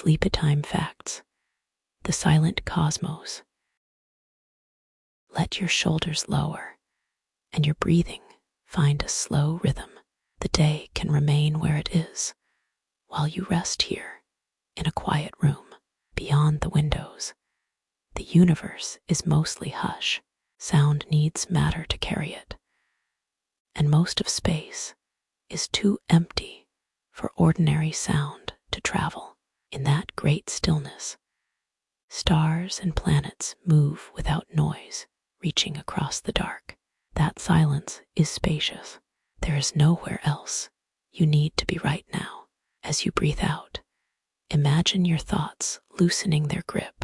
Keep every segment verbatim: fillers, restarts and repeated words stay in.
Sleepy Time Facts: The Silent Cosmos. Let your shoulders lower and your breathing find a slow rhythm. The day can remain where it is while you rest here in a quiet room. Beyond the windows, the universe is mostly hush. Sound needs matter to carry it, and most of space is too empty for ordinary sound to travel. In that great stillness, stars and planets move without noise, reaching across the dark. That silence is spacious. There is nowhere else you need to be right now. As you breathe out, imagine your thoughts loosening their grip.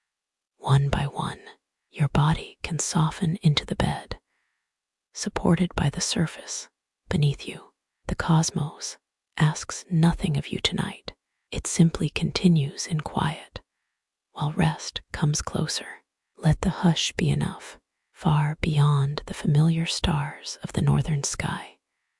One by one, your body can soften into the bed, supported by the surface beneath you. The cosmos asks nothing of you tonight. It simply continues in quiet, while rest comes closer. Let the hush be enough, far beyond the familiar stars of the northern sky.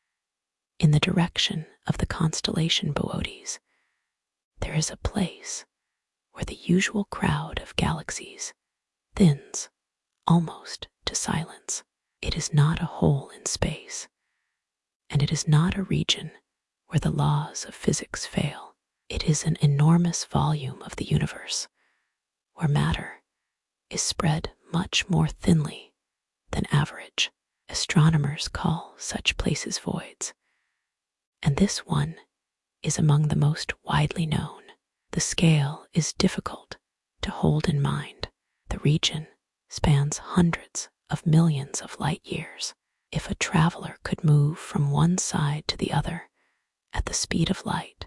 In the direction of the constellation Boötes, there is a place where the usual crowd of galaxies thins almost to silence. It is not a hole in space, and it is not a region where the laws of physics fail. It is an enormous volume of the universe, where matter is spread much more thinly than average. Astronomers call such places voids, and this one is among the most widely known. The scale is difficult to hold in mind. The region spans hundreds of millions of light years. If a traveler could move from one side to the other at the speed of light,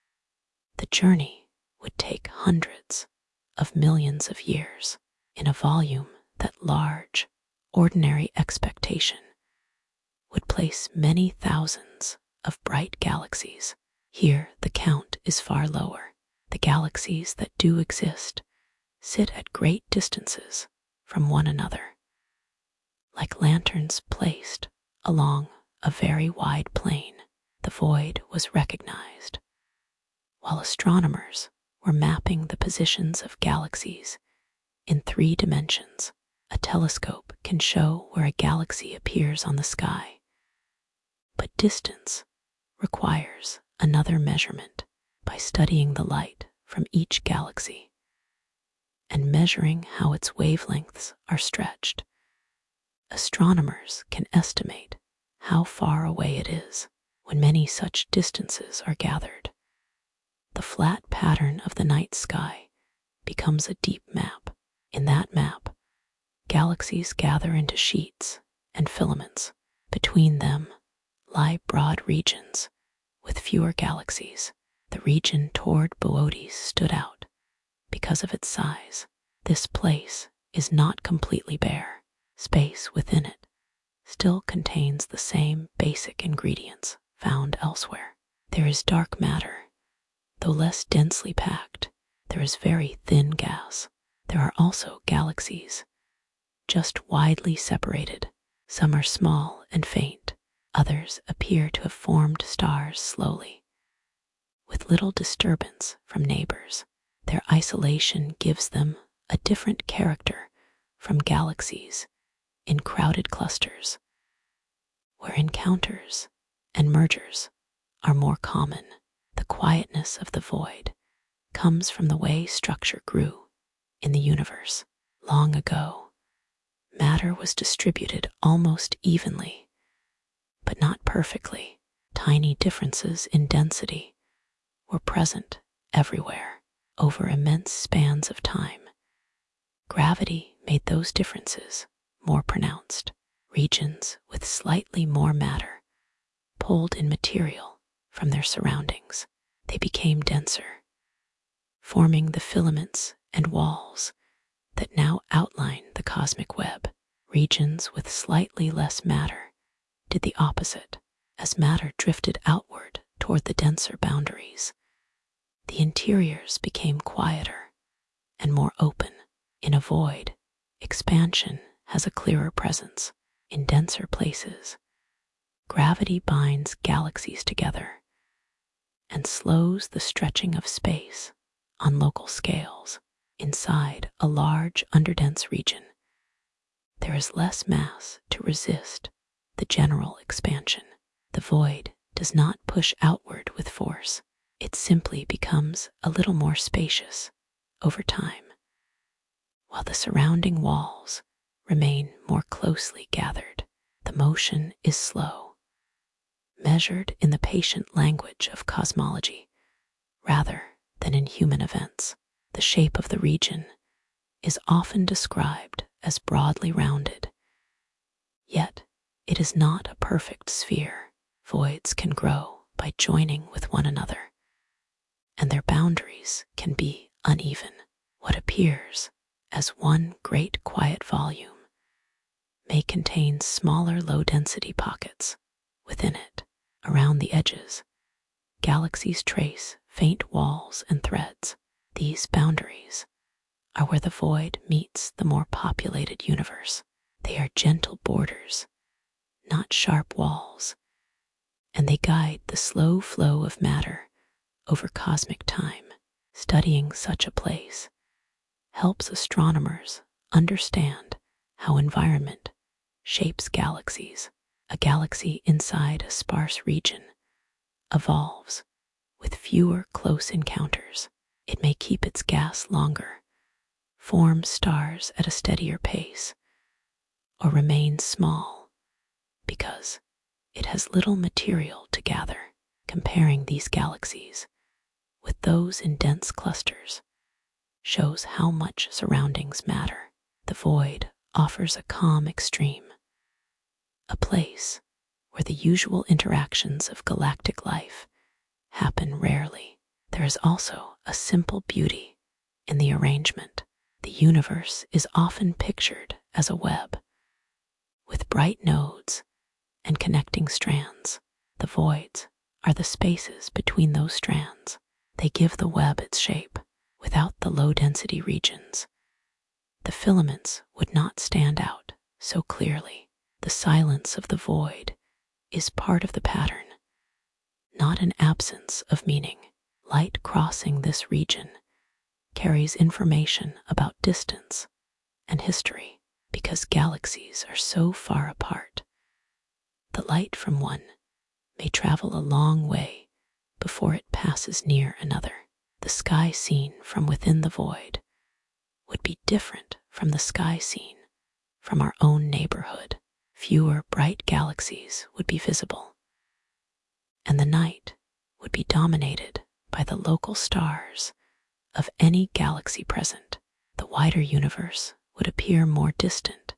the journey would take hundreds of millions of years. In a volume that large, ordinary expectation would place many thousands of bright galaxies. Here the count is far lower. The galaxies that do exist sit at great distances from one another, like lanterns placed along a very wide plain. The void was recognized while astronomers were mapping the positions of galaxies in three dimensions. A telescope can show where a galaxy appears on the sky, but distance requires another measurement. By studying the light from each galaxy and measuring how its wavelengths are stretched, astronomers can estimate how far away it is. When many such distances are gathered, the flat pattern of the night sky becomes a deep map. In that map, galaxies gather into sheets and filaments. Between them lie broad regions with fewer galaxies. The region toward Boötes stood out because of its size. This place is not completely bare. Space within it still contains the same basic ingredients found elsewhere. There is dark matter, though less densely packed. There is very thin gas. There are also galaxies, just widely separated. Some are small and faint. Others appear to have formed stars slowly, with little disturbance from neighbors. Their isolation gives them a different character from galaxies in crowded clusters, where encounters and mergers are more common. The quietness of the void comes from the way structure grew in the universe. Long ago, matter was distributed almost evenly, but not perfectly. Tiny differences in density were present everywhere over immense spans of time. Gravity made those differences more pronounced. Regions with slightly more matter pulled in material from their surroundings. They became denser, forming the filaments and walls that now outline the cosmic web. Regions with slightly less matter did the opposite. As matter drifted outward toward the denser boundaries, the interiors became quieter and more open. In a void, expansion has a clearer presence. In denser places, gravity binds galaxies together and slows the stretching of space on local scales, inside a large underdense region, there is less mass to resist the general expansion. The void does not push outward with force. It simply becomes a little more spacious over time, while the surrounding walls remain more closely gathered. The motion is slow, measured in the patient language of cosmology rather than in human events. The shape of the region is often described as broadly rounded, yet it is not a perfect sphere. Voids can grow by joining with one another, and their boundaries can be uneven. What appears as one great quiet volume may contain smaller low-density pockets within it. Around the edges, galaxies trace faint walls and threads. These boundaries are where the void meets the more populated universe. They are gentle borders, not sharp walls, and they guide the slow flow of matter over cosmic time. Studying such a place helps astronomers understand how environment shapes galaxies. A galaxy inside a sparse region evolves with fewer close encounters. It may keep its gas longer, form stars at a steadier pace, or remain small because it has little material to gather. Comparing these galaxies with those in dense clusters shows how much surroundings matter. The void offers a calm extreme, a place where the usual interactions of galactic life happen rarely. There is also a simple beauty in the arrangement. The universe is often pictured as a web, with bright nodes and connecting strands. The voids are the spaces between those strands. They give the web its shape. Without the low-density regions, the filaments would not stand out so clearly. The silence of the void is part of the pattern, not an absence of meaning. Light crossing this region carries information about distance and history. Because galaxies are so far apart, the light from one may travel a long way before it passes near another. The sky seen from within the void would be different from the sky seen from our own neighborhood. Fewer bright galaxies would be visible, and the night would be dominated by the local stars of any galaxy present. The wider universe would appear more distant,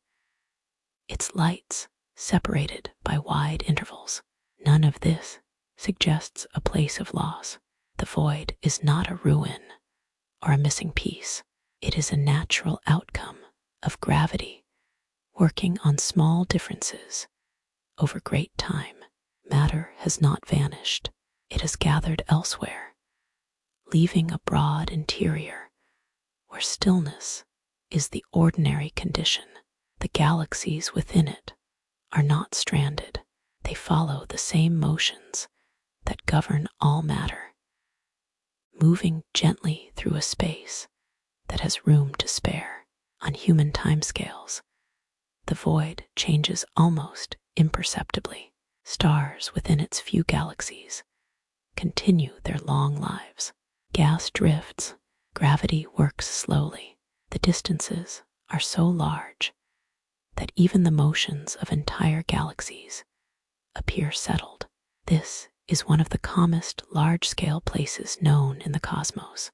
its lights separated by wide intervals. None of this suggests a place of loss. The void is not a ruin or a missing piece. It is a natural outcome of gravity working on small differences over great time. Matter has not vanished. It has gathered elsewhere, leaving a broad interior where stillness is the ordinary condition. The galaxies within it are not stranded. They follow the same motions that govern all matter, moving gently through a space that has room to spare. On human timescales, the void changes almost imperceptibly. Stars within its few galaxies continue their long lives. Gas drifts, gravity works slowly. The distances are so large that even the motions of entire galaxies appear settled. This is one of the calmest large-scale places known in the cosmos,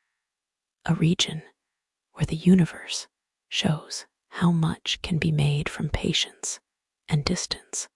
a region where the universe shows how much can be made from patience and distance.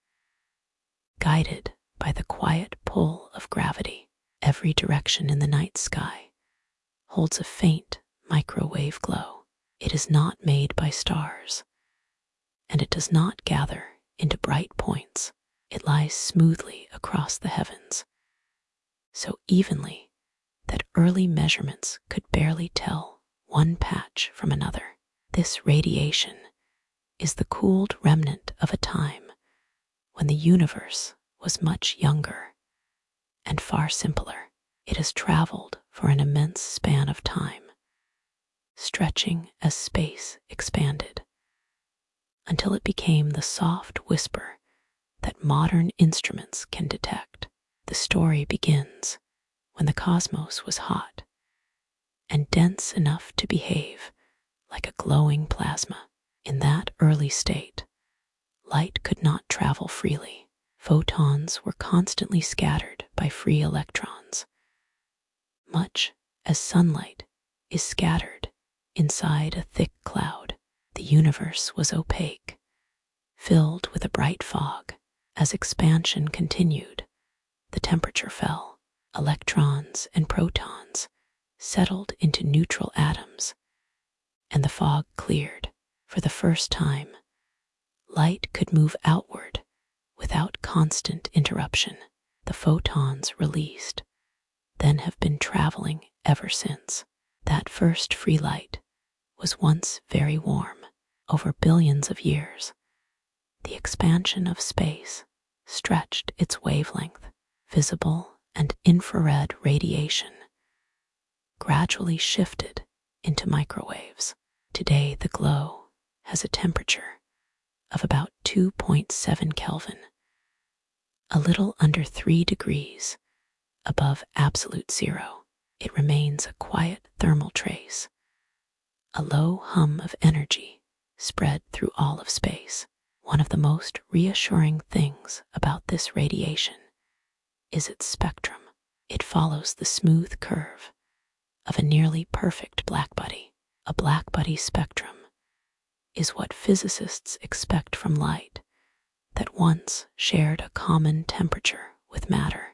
Guided by the quiet pull of gravity, every direction in the night sky holds a faint microwave glow. It is not made by stars, and it does not gather into bright points. It lies smoothly across the heavens, so evenly that early measurements could barely tell one patch from another. This radiation is the cooled remnant of a time when the universe was much younger and far simpler. It has traveled for an immense span of time, stretching as space expanded, until it became the soft whisper that modern instruments can detect. The story begins when the cosmos was hot and dense enough to behave like a glowing plasma. In that early state, light could not travel freely. Photons were constantly scattered by free electrons, much as sunlight is scattered inside a thick cloud. The universe was opaque, filled with a bright fog. As expansion continued, the temperature fell. Electrons and protons settled into neutral atoms, and the fog cleared. For the first time, light could move outward without constant interruption. The photons released then have been traveling ever since. That first free light was once very warm. Over billions of years, the expansion of space stretched its wavelength. Visible and infrared radiation gradually shifted into microwaves. Today, the glow has a temperature of about two point seven Kelvin, a little under three degrees above absolute zero. It remains a quiet thermal trace, a low hum of energy spread through all of space. One of the most reassuring things about this radiation is its spectrum. It follows the smooth curve of a nearly perfect blackbody. A blackbody spectrum is what physicists expect from light that once shared a common temperature with matter,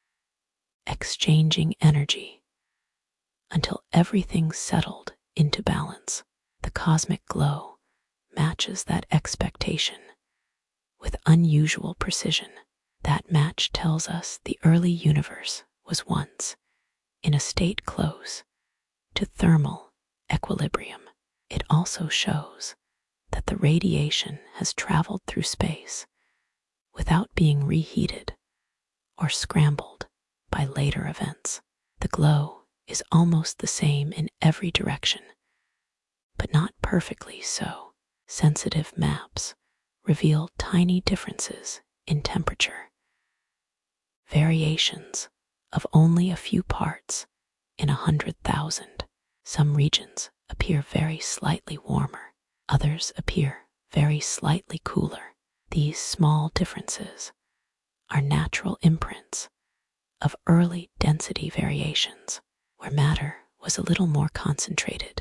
exchanging energy until everything settled into balance. The cosmic glow matches that expectation with unusual precision. That match tells us the early universe was once in a state close to thermal equilibrium. It also shows that the radiation has traveled through space without being reheated or scrambled by later events. The glow is almost the same in every direction, but not perfectly so. Sensitive maps reveal tiny differences in temperature, variations of only a few parts in a hundred thousand. Some regions appear very slightly warmer, others appear very slightly cooler. These small differences are natural imprints of early density variations, where matter was a little more concentrated.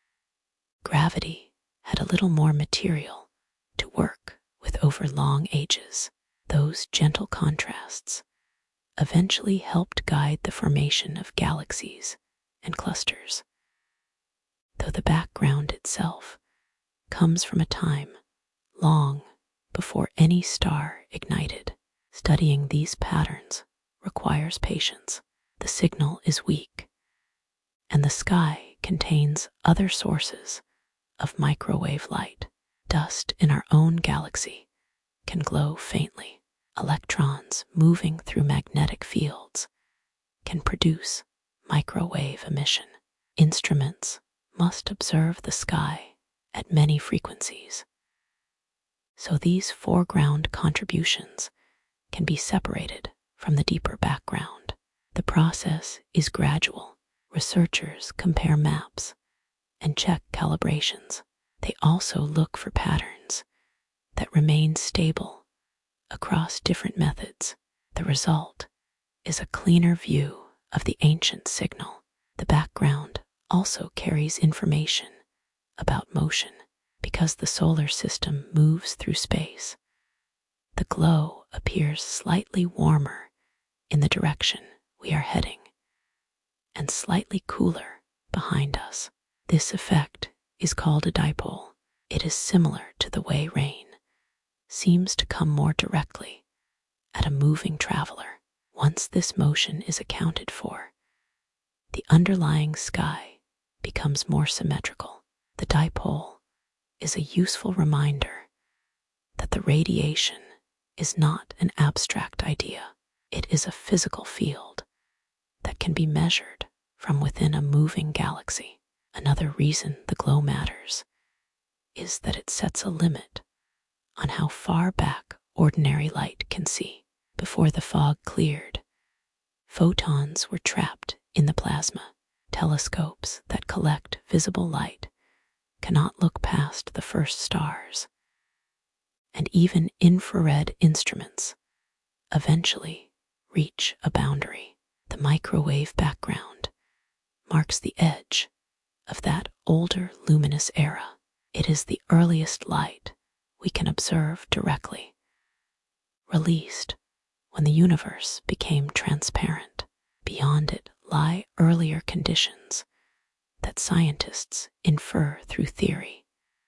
Gravity had a little more material to work with over long ages. Those gentle contrasts eventually helped guide the formation of galaxies and clusters, though the background itself comes from a time long before any star ignited. Studying these patterns requires patience. The signal is weak, and the sky contains other sources of microwave light. Dust in our own galaxy can glow faintly. Electrons moving through magnetic fields can produce microwave emission. Instruments must observe the sky at many frequencies, so these foreground contributions can be separated from the deeper background. The process is gradual. Researchers compare maps and check calibrations. They also look for patterns that remain stable across different methods. The result is a cleaner view of the ancient signal. The background also carries information about motion. Because the solar system moves through space, the glow appears slightly warmer in the direction we are heading and slightly cooler behind us. This effect is called a dipole. It is similar to the way rain seems to come more directly at a moving traveler. Once this motion is accounted for, the underlying sky becomes more symmetrical. The dipole is a useful reminder that the radiation is not an abstract idea. It is a physical field that can be measured from within a moving galaxy. Another reason the glow matters is that it sets a limit on how far back ordinary light can see. Before the fog cleared, photons were trapped in the plasma. Telescopes that collect visible light cannot look past the first stars, and even infrared instruments eventually reach a boundary. The microwave background marks the edge of that older luminous era. It is the earliest light we can observe directly, released when the universe became transparent. Beyond it lie earlier conditions that scientists infer through theory,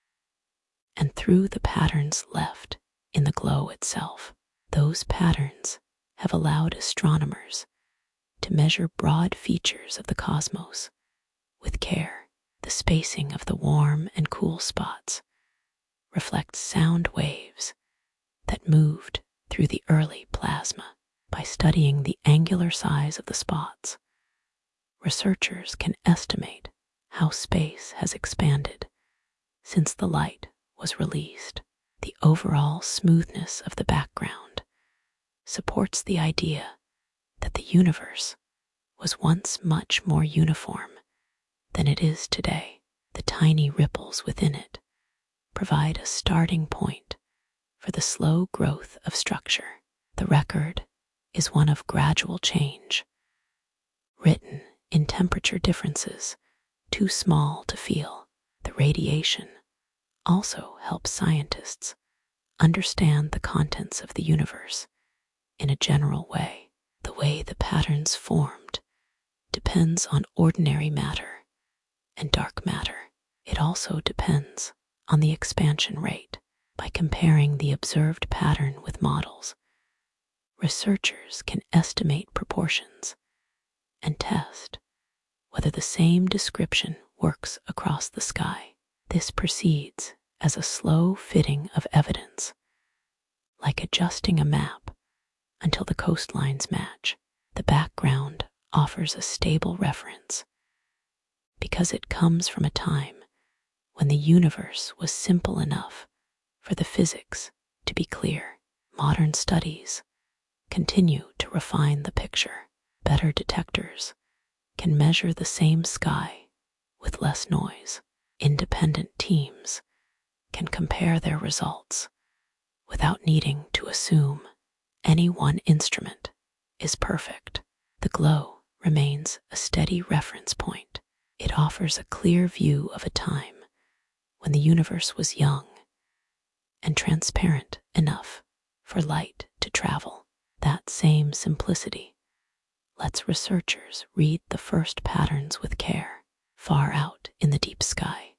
and through the patterns left in the glow itself. Those patterns have allowed astronomers to measure broad features of the cosmos with care. The spacing of the warm and cool spots reflects sound waves that moved through the early plasma. By studying the angular size of the spots, researchers can estimate how space has expanded since the light was released. The overall smoothness of the background supports the idea that the universe was once much more uniform than it is today. The tiny ripples within it provide a starting point for the slow growth of structure. The record is one of gradual change, written in temperature differences too small to feel. The radiation also helps scientists understand the contents of the universe in a general way. The way the patterns formed depends on ordinary matter and dark matter. It also depends on the expansion rate. By comparing the observed pattern with models, researchers can estimate proportions and test whether the same description works across the sky. This proceeds as a slow fitting of evidence, like adjusting a map until the coastlines match. The background offers a stable reference because it comes from a time when the universe was simple enough for the physics to be clear. Modern studies continue to refine the picture. Better detectors can measure the same sky with less noise. Independent teams can compare their results without needing to assume any one instrument is perfect. The glow remains a steady reference point. It offers a clear view of a time when the universe was young and transparent enough for light to travel. That same simplicity lets researchers read the first patterns with care. Far out in the deep sky,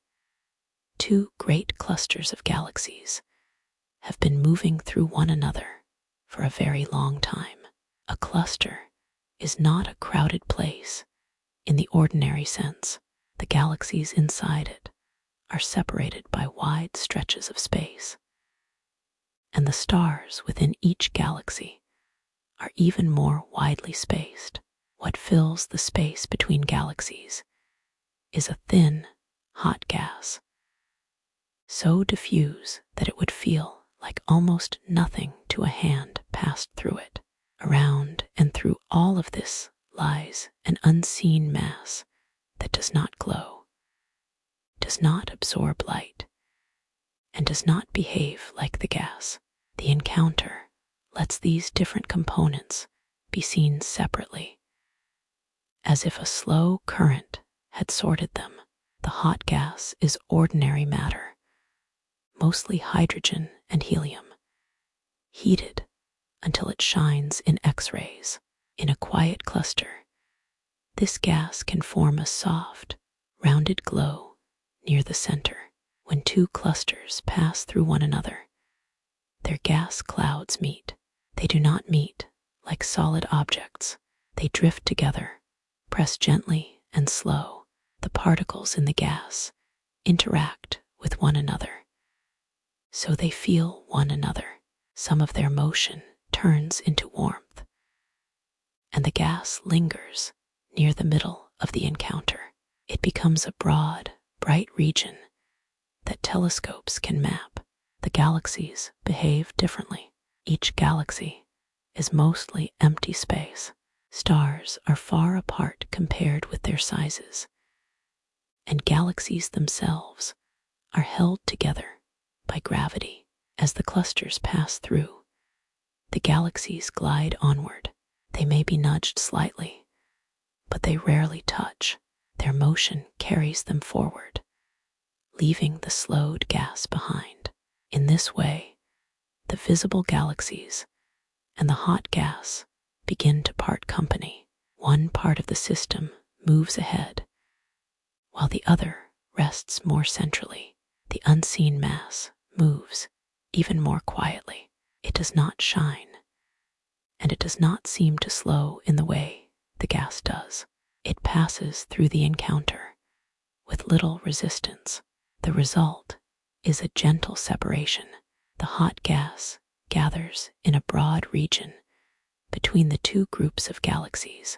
two great clusters of galaxies have been moving through one another for a very long time. A cluster is not a crowded place in the ordinary sense. The galaxies inside it are separated by wide stretches of space, and the stars within each galaxy are even more widely spaced. What fills the space between galaxies is a thin, hot gas, so diffuse that it would feel like almost nothing to a hand passed through it. Around and through all of this lies an unseen mass that does not glow, does not absorb light, and does not behave like the gas. The encounter lets these different components be seen separately, as if a slow current had sorted them. The hot gas is ordinary matter, mostly hydrogen and helium, heated until it shines in X-rays. In a quiet cluster, this gas can form a soft, rounded glow near the center. When two clusters pass through one another, their gas clouds meet. They do not meet like solid objects. They drift together, press gently and slow. The particles in the gas interact with one another, so they feel one another. Some of their motion turns into warmth, and the gas lingers near the middle of the encounter. It becomes a broad, bright region that telescopes can map. The galaxies behave differently. Each galaxy is mostly empty space. Stars are far apart compared with their sizes, and galaxies themselves are held together by gravity. As the clusters pass through, the galaxies glide onward. They may be nudged slightly, but they rarely touch. Their motion carries them forward, leaving the slowed gas behind. In this way, the visible galaxies and the hot gas begin to part company. One part of the system moves ahead, while the other rests more centrally. The unseen mass moves even more quietly. It does not shine, and it does not seem to slow in the way the gas does. It passes through the encounter with little resistance. The result is a gentle separation. The hot gas gathers in a broad region between the two groups of galaxies,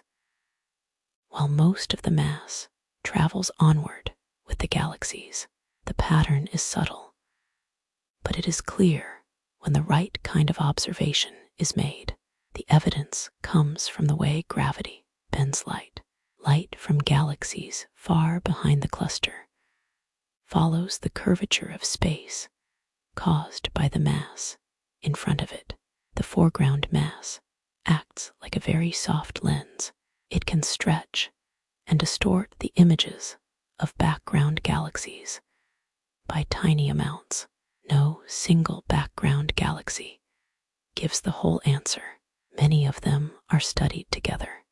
while most of the mass travels onward with the galaxies. The pattern is subtle, but it is clear when the right kind of observation is made. The evidence comes from the way gravity bends light. Light from galaxies far behind the cluster follows the curvature of space caused by the mass in front of it. The foreground mass acts like a very soft lens. It can stretch and distort the images of background galaxies by tiny amounts. No single background galaxy gives the whole answer. Many of them are studied together,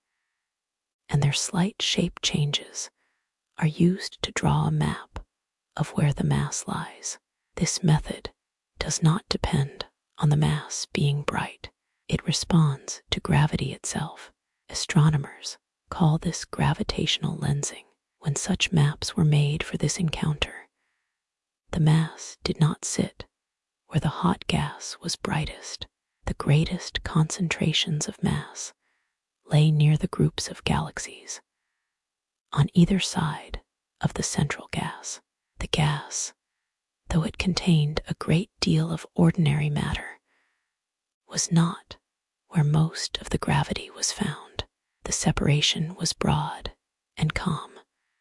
and their slight shape changes are used to draw a map of where the mass lies. This method does not depend on the mass being bright. It responds to gravity itself. Astronomers call this gravitational lensing. When such maps were made for this encounter, the mass did not sit where the hot gas was brightest. The greatest concentrations of mass lay near the groups of galaxies on either side of the central gas. The gas, though it contained a great deal of ordinary matter, was not where most of the gravity was found. The separation was broad and calm,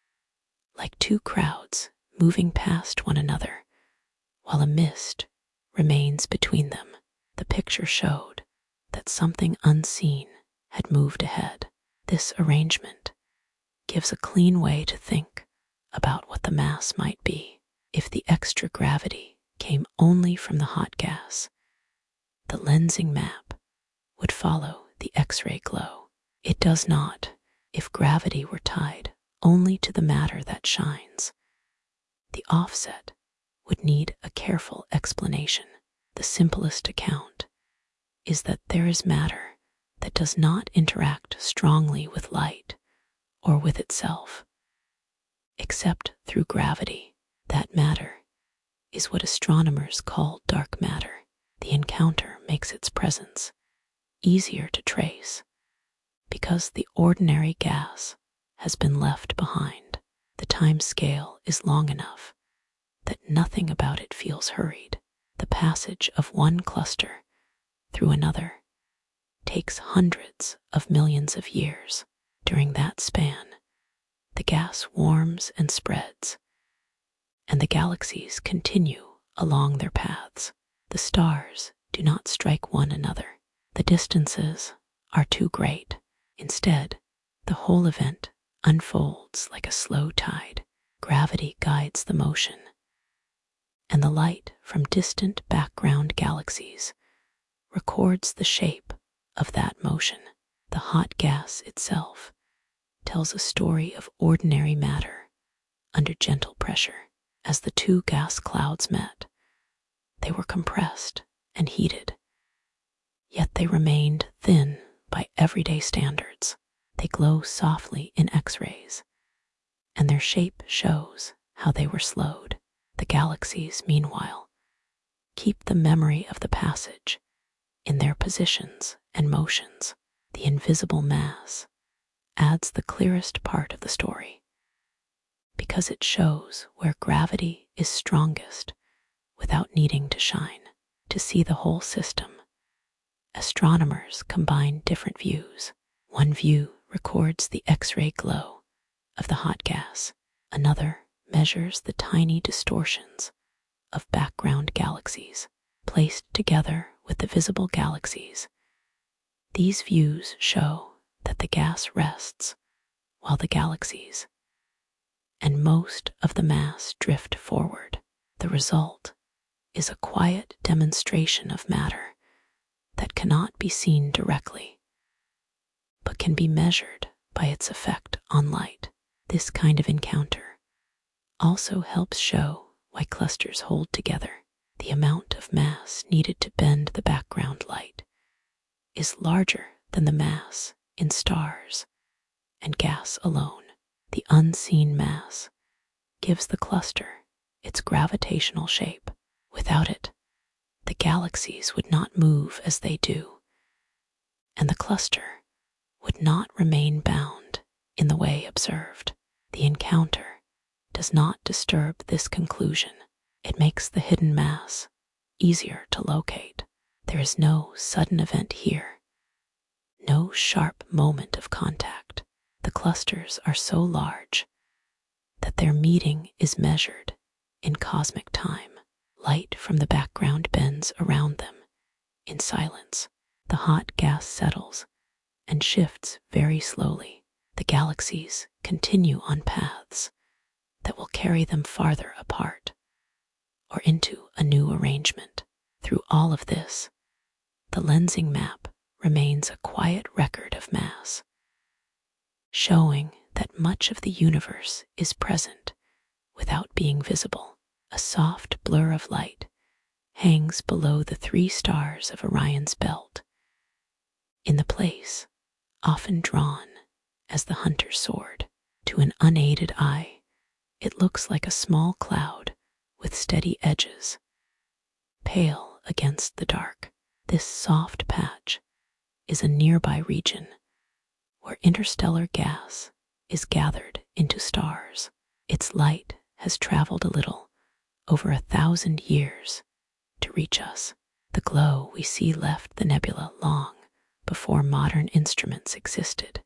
like two crowds moving past one another, while a mist remains between them. The picture showed that something unseen had moved ahead. This arrangement gives a clean way to think about what the mass might be. If the extra gravity came only from the hot gas, the lensing map would follow the X-ray glow. It does not. If gravity were tied only to the matter that shines, the offset would need a careful explanation. The simplest account is that there is matter that does not interact strongly with light or with itself, except through gravity. That matter is what astronomers call dark matter. The encounter makes its presence easier to trace because the ordinary gas has been left behind. The time scale is long enough that nothing about it feels hurried. The passage of one cluster through another takes hundreds of millions of years. During that span, the gas warms and spreads, and the galaxies continue along their paths. The stars do not strike one another. The distances are too great. Instead, the whole event unfolds like a slow tide. Gravity guides the motion, and the light from distant background galaxies records the shape of that motion. The hot gas itself tells a story of ordinary matter under gentle pressure. As the two gas clouds met, they were compressed and heated, yet they remained thin by everyday standards. They glow softly in X-rays, and their shape shows how they were slowed. The galaxies, meanwhile, keep the memory of the passage in their positions and motions. The invisible mass adds the clearest part of the story because it shows where gravity is strongest without needing to shine. To see the whole system, astronomers combine different views. One view records the X-ray glow of the hot gas. Another measures the tiny distortions of background galaxies placed together with the visible galaxies. These views show that the gas rests while the galaxies and most of the mass drift forward. The result is a quiet demonstration of matter that cannot be seen directly, but can be measured by its effect on light. This kind of encounter also helps show why clusters hold together. The amount of mass needed to bend the background light is larger than the mass in stars and gas alone. The unseen mass gives the cluster its gravitational shape. Without it, the galaxies would not move as they do, and the cluster would not remain bound in the way observed. The encounter does not disturb this conclusion. It makes the hidden mass easier to locate. There is no sudden event here, no sharp moment of contact. The clusters are so large that their meeting is measured in cosmic time. Light from the background bends around them in silence. The hot gas settles and shifts very slowly. The galaxies continue on paths that will carry them farther apart or into a new arrangement. Through all of this, the lensing map remains a quiet record of mass, showing that much of the universe is present without being visible. A soft blur of light hangs below the three stars of Orion's belt, in the place often drawn as the hunter's sword. To an unaided eye, it looks like a small cloud with steady edges, pale against the dark. This soft patch is a nearby region where interstellar gas is gathered into stars. Its light has traveled a little over a thousand years to reach us. The glow we see left the nebula long before modern instruments existed.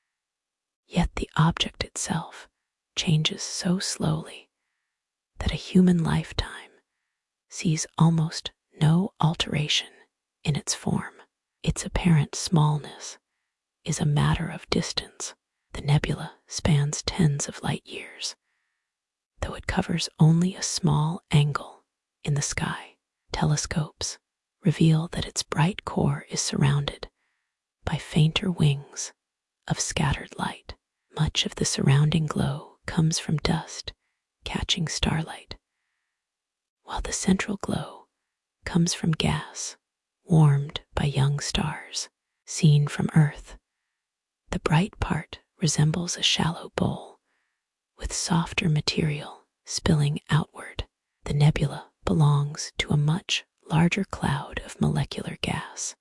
Yet the object itself changes so slowly that a human lifetime sees almost no alteration in its form. Its apparent smallness is a matter of distance. The nebula spans tens of light years, though it covers only a small angle in the sky. Telescopes reveal that its bright core is surrounded by fainter wings of scattered light. Much of the surrounding glow comes from dust catching starlight, while the central glow comes from gas warmed by young stars. Seen from Earth, the bright part resembles a shallow bowl with softer material spilling outward. The nebula belongs to a much larger cloud of molecular gas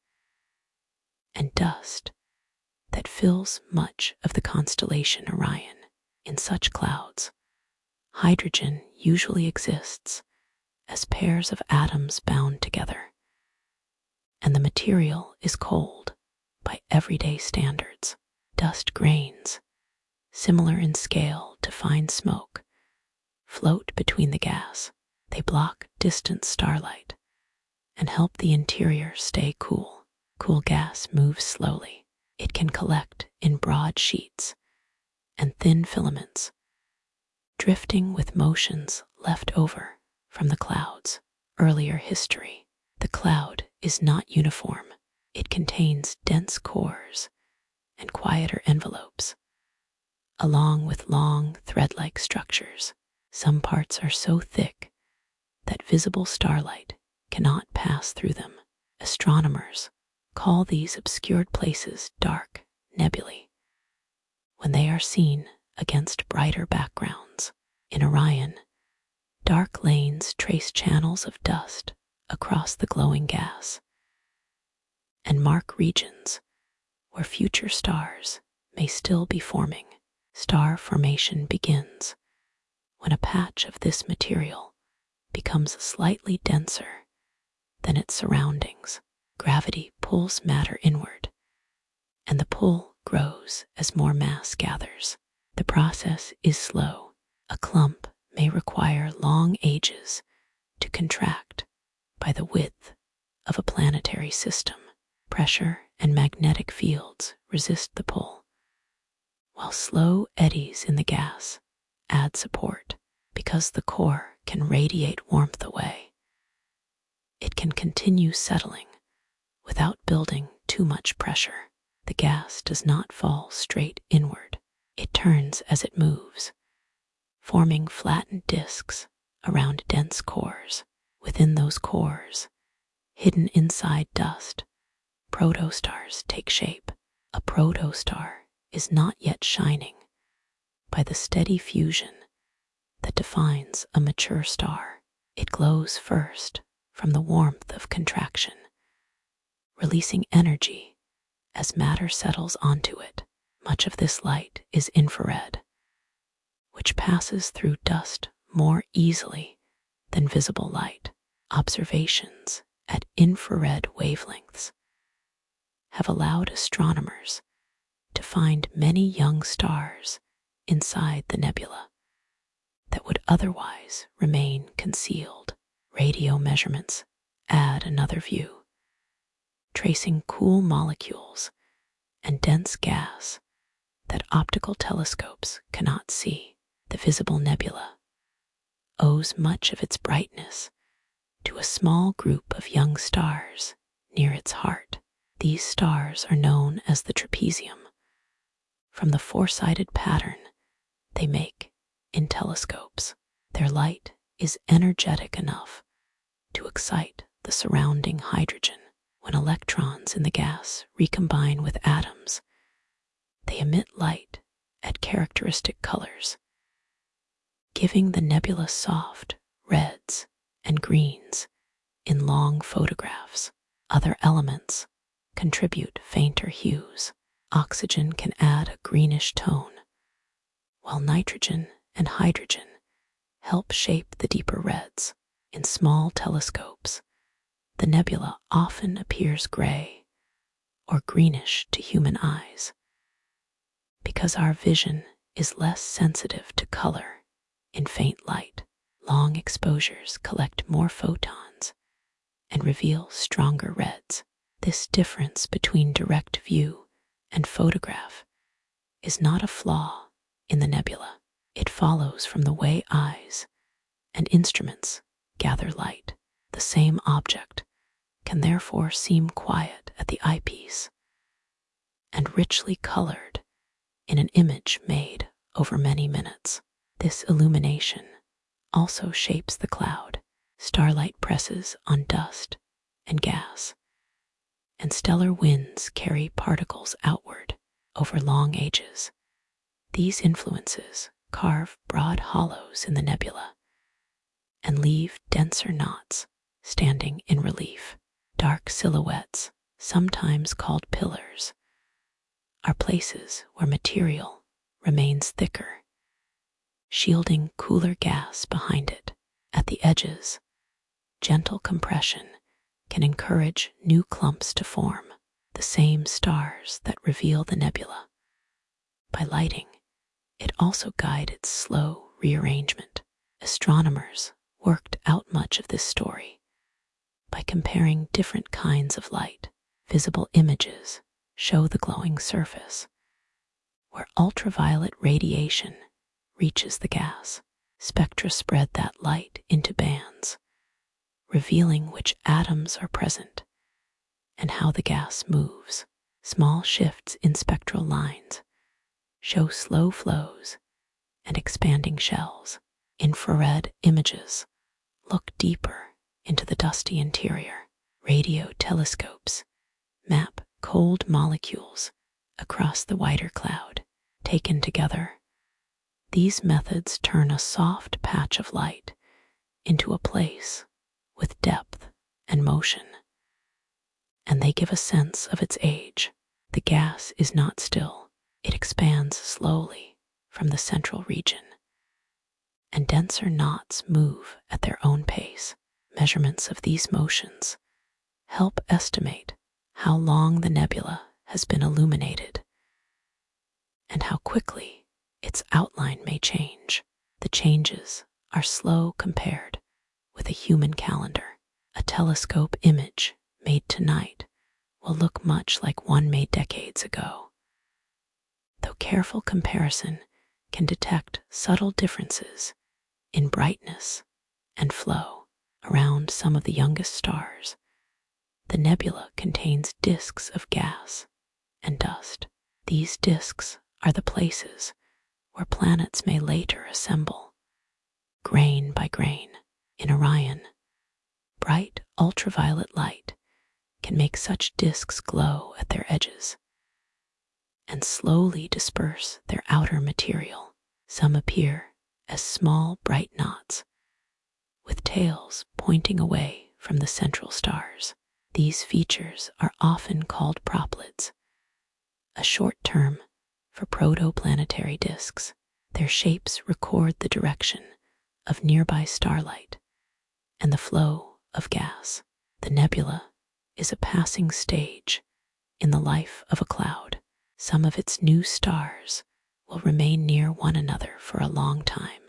and dust that fills much of the constellation Orion. In such clouds, hydrogen usually exists as pairs of atoms bound together, and the material is cold by everyday standards. Dust grains, similar in scale to fine smoke, float between the gas. They block distant starlight and help the interior stay cool. Cool gas moves slowly. It can collect in broad sheets and thin filaments, drifting with motions left over from the cloud's earlier history. The cloud is not uniform. It contains dense cores and quieter envelopes, along with long thread-like structures. Some parts are so thick that visible starlight cannot pass through them. Astronomers call these obscured places dark nebulae when they are seen against brighter backgrounds. In Orion, dark lanes trace channels of dust across the glowing gas and mark regions where future stars may still be forming. Star formation begins when a patch of this material becomes slightly denser than its surroundings. Gravity pulls matter inward, and the pull grows as more mass gathers. The process is slow. A clump may require long ages to contract by the width of a planetary system. Pressure and magnetic fields resist the pull, while slow eddies in the gas add support. Because the core can radiate warmth away, it can continue settling without building too much pressure. The gas does not fall straight inward. It turns as it moves, forming flattened disks around dense cores. Within those cores, hidden inside dust, protostars take shape. A protostar is not yet shining by the steady fusion that defines a mature star. It glows first from the warmth of contraction, releasing energy as matter settles onto it. Much of this light is infrared, which passes through dust more easily than visible light. Observations at infrared wavelengths have allowed astronomers to find many young stars inside the nebula that would otherwise remain concealed. Radio measurements add another view, tracing cool molecules and dense gas that optical telescopes cannot see. The visible nebula owes much of its brightness to a small group of young stars near its heart. These stars are known as the trapezium, from the four-sided pattern they make in telescopes. Their light is energetic enough to excite the surrounding hydrogen. When electrons in the gas recombine with atoms, they emit light at characteristic colors, giving the nebula soft reds and greens in long photographs. Other elements contribute fainter hues. Oxygen can add a greenish tone, while nitrogen and hydrogen help shape the deeper reds. In small telescopes, the nebula often appears gray or greenish to human eyes. Because our vision is less sensitive to color in faint light, long exposures collect more photons and reveal stronger reds. This difference between direct view and photograph is not a flaw in the nebula. It follows from the way eyes and instruments gather light. The same object can therefore seem quiet at the eyepiece and richly colored in an image made over many minutes. This illumination also shapes the cloud. Starlight presses on dust and gas, and stellar winds carry particles outward over long ages. These influences carve broad hollows in the nebula and leave denser knots standing in relief. Dark silhouettes, sometimes called pillars, are places where material remains thicker, shielding cooler gas behind it. At the edges, gentle compression can encourage new clumps to form, the same stars that reveal the nebula. By lighting, it also guided slow rearrangement. Astronomers worked out much of this story by comparing different kinds of light. Visible images show the glowing surface, where ultraviolet radiation reaches the gas. Spectra spread that light into bands, revealing which atoms are present and how the gas moves. Small shifts in spectral lines show slow flows and expanding shells. Infrared images look deeper into the dusty interior. Radio telescopes map cold molecules across the wider cloud. Taken together, these methods turn a soft patch of light into a place with depth and motion, and they give a sense of its age. The gas is not still. It expands slowly from the central region, and denser knots move at their own pace. Measurements of these motions help estimate how long the nebula has been illuminated and how quickly its outline may change. The changes are slow compared with a human calendar. A telescope image made tonight will look much like one made decades ago, though careful comparison can detect subtle differences in brightness and flow. Around some of the youngest stars, the nebula contains disks of gas and dust. These disks are the places where planets may later assemble, grain by grain. In Orion, bright ultraviolet light can make such disks glow at their edges and slowly disperse their outer material. Some appear as small bright knots with tails pointing away from the central stars. These features are often called proplyds, a short term for protoplanetary disks. Their shapes record the direction of nearby starlight and the flow of gas. The nebula is a passing stage in the life of a cloud. Some of its new stars will remain near one another for a long time,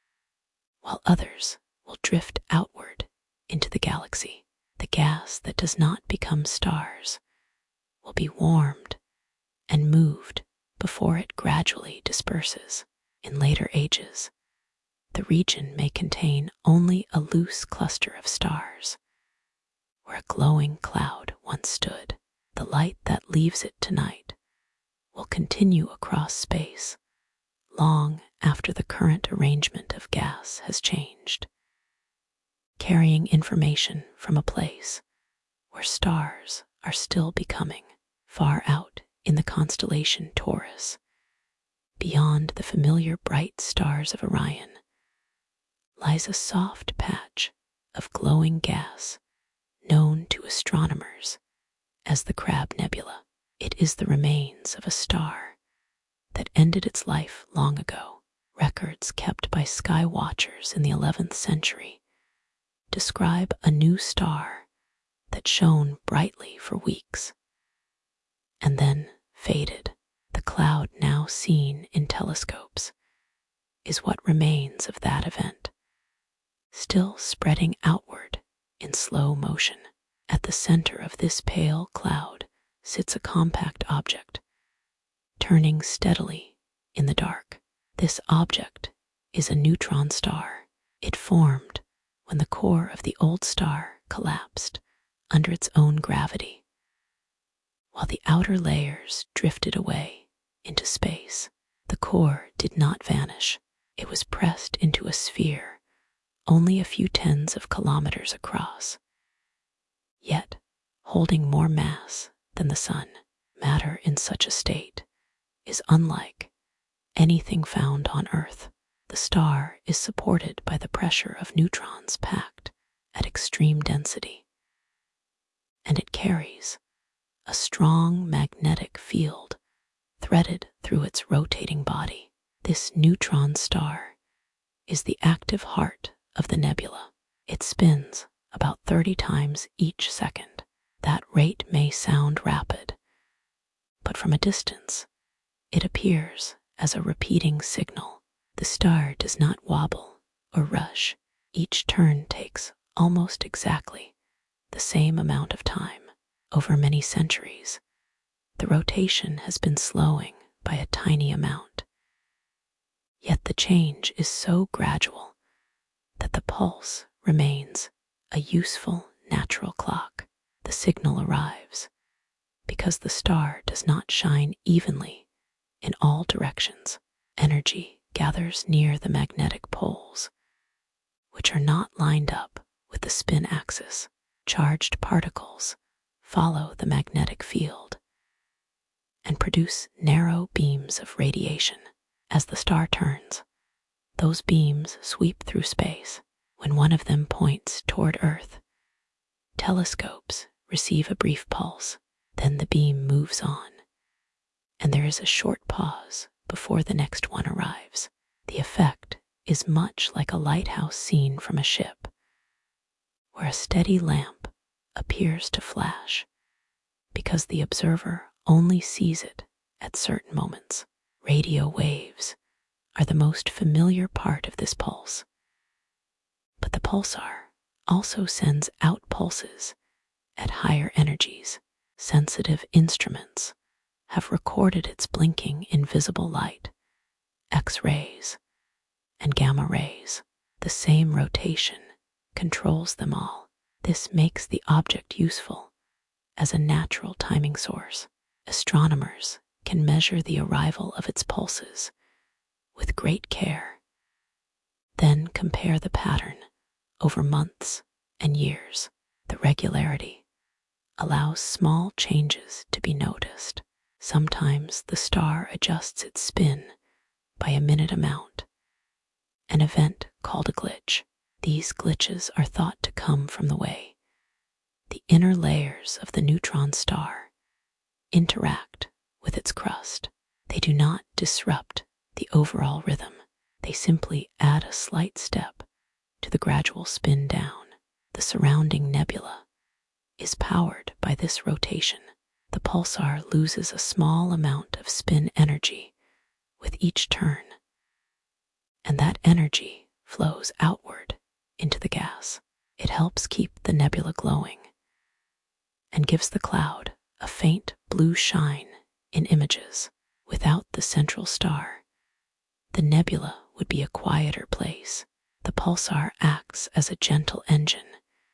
while others will drift outward into the galaxy. The gas that does not become stars will be warmed and moved before it gradually disperses. In later ages, the region may contain only a loose cluster of stars, where a glowing cloud once stood. The light that leaves it tonight will continue across space long after the current arrangement of gas has changed, carrying information from a place where stars are still becoming. Far out in the constellation Taurus, beyond the familiar bright stars of Orion, lies a soft patch of glowing gas known to astronomers as the Crab Nebula. It is the remains of a star that ended its life long ago. Records kept by sky watchers in the eleventh century describe a new star that shone brightly for weeks and then faded. The cloud now seen in telescopes is what remains of that event, still spreading outward in slow motion. At the center of this pale cloud sits a compact object, turning steadily in the dark. This object is a neutron star. It formed when the core of the old star collapsed under its own gravity, while the outer layers drifted away into space. The core did not vanish. It was pressed into a sphere only a few tens of kilometers across, yet holding more mass than the sun. Matter in such a state is unlike anything found on Earth. The star is supported by the pressure of neutrons packed at extreme density, and it carries a strong magnetic field threaded through its rotating body. This neutron star is the active heart of the nebula. It spins about thirty times each second. That rate may sound rapid, but from a distance, it appears as a repeating signal. The star does not wobble or rush. Each turn takes almost exactly the same amount of time. Over many centuries, the rotation has been slowing by a tiny amount. Yet the change is so gradual that the pulse remains a useful natural clock. The signal arrives because the star does not shine evenly in all directions. Energy gathers near the magnetic poles, which are not lined up with the spin axis. Charged particles follow the magnetic field and produce narrow beams of radiation. As the star turns, those beams sweep through space. When one of them points toward Earth, telescopes receive a brief pulse, then the beam moves on, and there is a short pause before the next one arrives. The effect is much like a lighthouse scene from a ship, where a steady lamp appears to flash because the observer only sees it at certain moments. Radio waves are the most familiar part of this pulse, but the pulsar also sends out pulses at higher energies. Sensitive instruments have recorded its blinking in visible light, X-rays, and gamma rays. The same rotation controls them all. This makes the object useful as a natural timing source. Astronomers can measure the arrival of its pulses with great care, then compare the pattern over months and years. The regularity allows small changes to be noticed. Sometimes the star adjusts its spin by a minute amount, an event called a glitch. These glitches are thought to come from the way the inner layers of the neutron star interact with its crust. They do not disrupt the overall rhythm. They simply add a slight step to the gradual spin down. The surrounding nebula is powered by this rotation. The pulsar loses a small amount of spin energy with each turn, and that energy flows outward into the gas. It helps keep the nebula glowing and gives the cloud a faint blue shine in images. Without the central star, the nebula would be a quieter place. The pulsar acts as a gentle engine,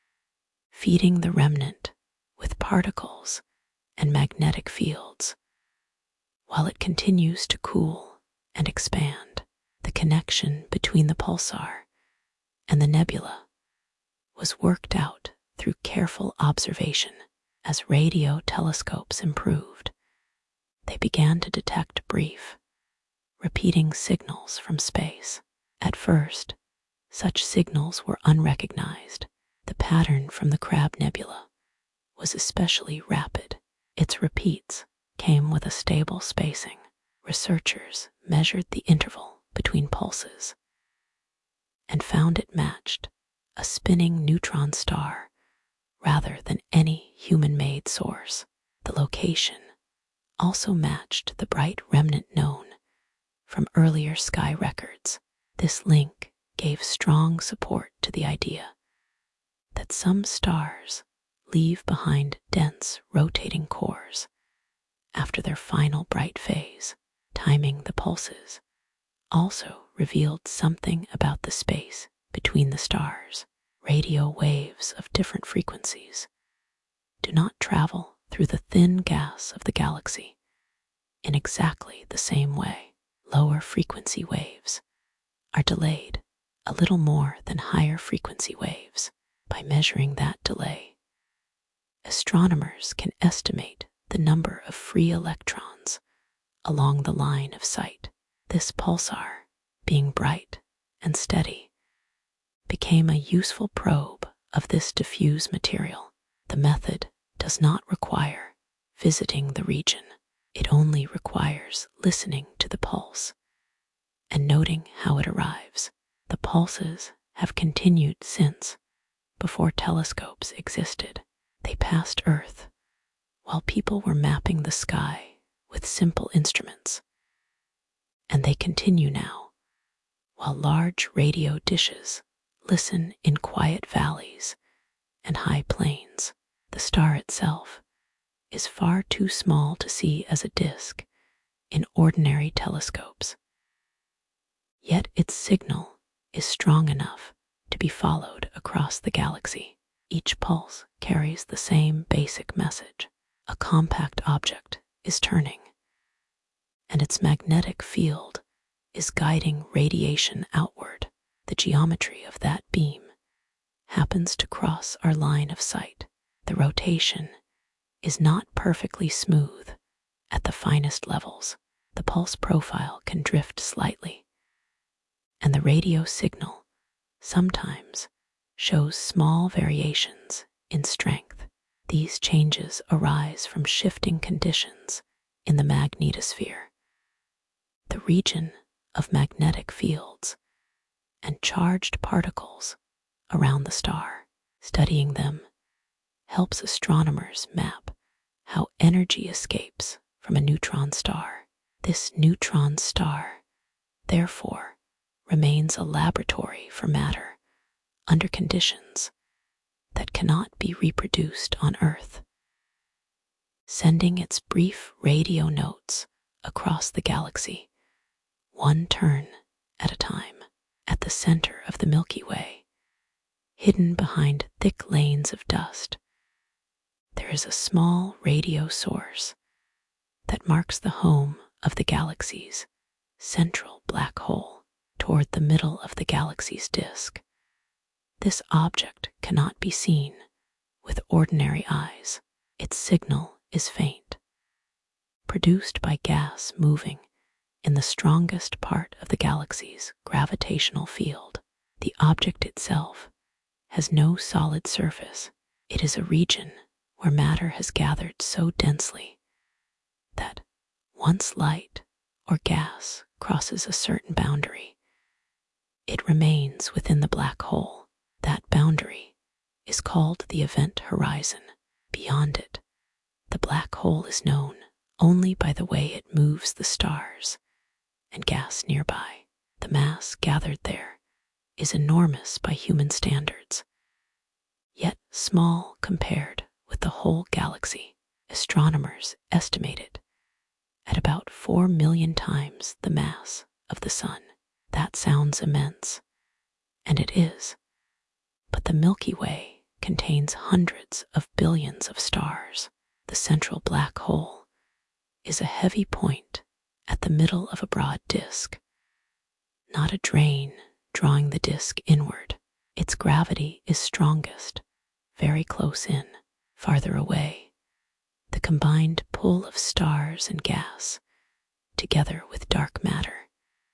feeding the remnant with particles and magnetic fields, while it continues to cool and expand. The connection between the pulsar and the nebula was worked out through careful observation. As radio telescopes improved, they began to detect brief, repeating signals from space. At first, such signals were unrecognized. The pattern from the Crab Nebula was especially rapid. Its repeats came with a stable spacing. Researchers measured the interval between pulses and found it matched a spinning neutron star rather than any human-made source. The location also matched the bright remnant known from earlier sky records. This link gave strong support to the idea that some stars leave behind dense rotating cores after their final bright phase. Timing the pulses also revealed something about the space between the stars. Radio waves of different frequencies do not travel through the thin gas of the galaxy in exactly the same way. Lower frequency waves are delayed a little more than higher frequency waves. By measuring that delay, astronomers can estimate the number of free electrons along the line of sight. This pulsar, being bright and steady, became a useful probe of this diffuse material. The method does not require visiting the region. It only requires listening to the pulse and noting how it arrives. The pulses have continued since before telescopes existed. They passed Earth while people were mapping the sky with simple instruments, and they continue now while large radio dishes listen in quiet valleys and high plains. The star itself is far too small to see as a disk in ordinary telescopes, yet its signal is strong enough to be followed across the galaxy. Each pulse carries the same basic message. A compact object is turning, and its magnetic field is guiding radiation outward. The geometry of that beam happens to cross our line of sight. The rotation is not perfectly smooth at the finest levels. The pulse profile can drift slightly, and the radio signal sometimes shows small variations in strength. These changes arise from shifting conditions in the magnetosphere, the region of magnetic fields and charged particles around the star. Studying them helps astronomers map how energy escapes from a neutron star. This neutron star, therefore, remains a laboratory for matter under conditions that cannot be reproduced on Earth, sending its brief radio notes across the galaxy, one turn at a time. At the center of the Milky Way, hidden behind thick lanes of dust, there is a small radio source that marks the home of the galaxy's central black hole toward the middle of the galaxy's disk. This object cannot be seen with ordinary eyes. Its signal is faint, produced by gas moving in the strongest part of the galaxy's gravitational field. The object itself has no solid surface. It is a region where matter has gathered so densely that once light or gas crosses a certain boundary, it remains within the black hole. That boundary is called the event horizon. Beyond it, the black hole is known only by the way it moves the stars and gas nearby. The mass gathered there is enormous by human standards, yet small compared with the whole galaxy. Astronomers estimate it at about four million times the mass of the Sun. That sounds immense, and it is, but the Milky Way contains hundreds of billions of stars. The central black hole is a heavy point at the middle of a broad disk, not a drain drawing the disk inward. Its gravity is strongest very close in. Farther away, the combined pull of stars and gas, together with dark matter,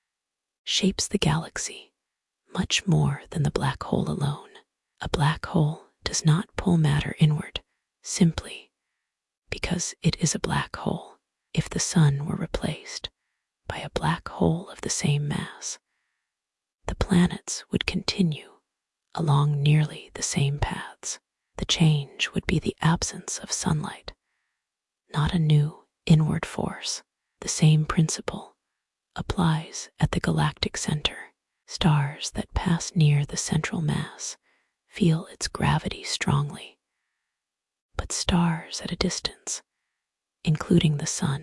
shapes the galaxy much more than the black hole alone. A black hole does not pull matter inward simply because it is a black hole. If the Sun were replaced by a black hole of the same mass, the planets would continue along nearly the same paths. The change would be the absence of sunlight, not a new inward force. The same principle applies at the galactic center. Stars that pass near the central mass feel its gravity strongly, but stars at a distance, including the Sun,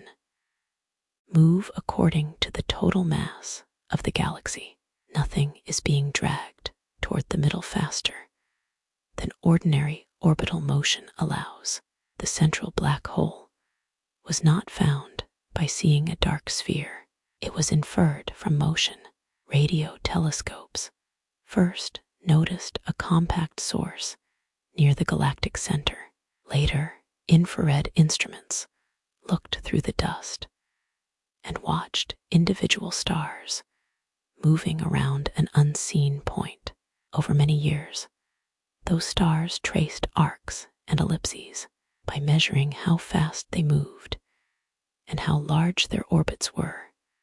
move according to the total mass of the galaxy. Nothing is being dragged toward the middle faster than ordinary orbital motion allows. The central black hole was not found by seeing a dark sphere. It was inferred from motion. Radio telescopes first noticed a compact source near the galactic center. Later, infrared instruments looked through the dust and watched individual stars moving around an unseen point. Over many years, those stars traced arcs and ellipses by measuring how fast they moved and how large their orbits were.